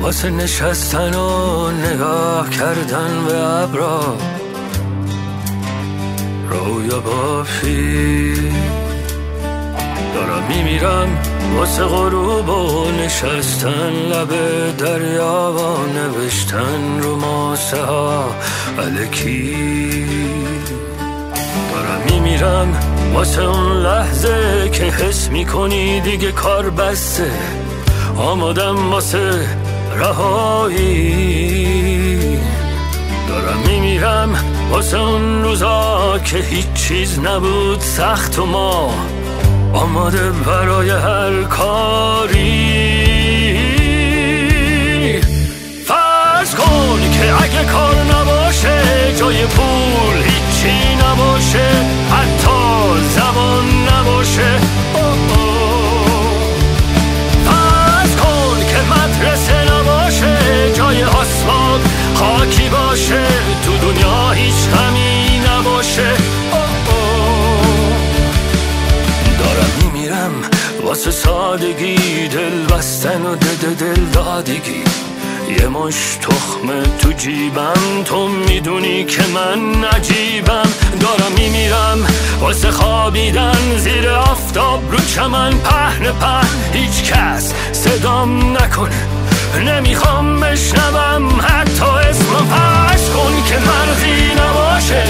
واسه نشستن و نگاه کردن به ابرا، رویا بافی دارم میمیرم واسه غروب و نشستن لب دریا و نوشتن رو ماسه ها الکی. دارم میمیرم واسه اون لحظه که حس میکنی دیگه کار بسته، آمادم واسه رهایی. دارم میمیرم واسه اون روزا که هیچ چیز نبود سخت و ما آماده برای هر کاری. فرض کن که اگه کار نباشه، جای پول هیچی نباشه، حتی زمان نباشه. فرض کن که مدرسه نباشه، جای آسمان خاکی باشه، تو دنیا هیچ غمی نباشه. دارم میمیرم واسه سادگی، دل بستن و دل دادگی. یه مش تخمه تو جیبم، تو میدونی که من عجیبم. دارم میمیرم واسه خوابیدن زیر آفتاب رو چمن پهن هیچ کس صدام نکنه، نمیخوام بشنوم حتی اسمم. فرض کن که مرزی نباشه،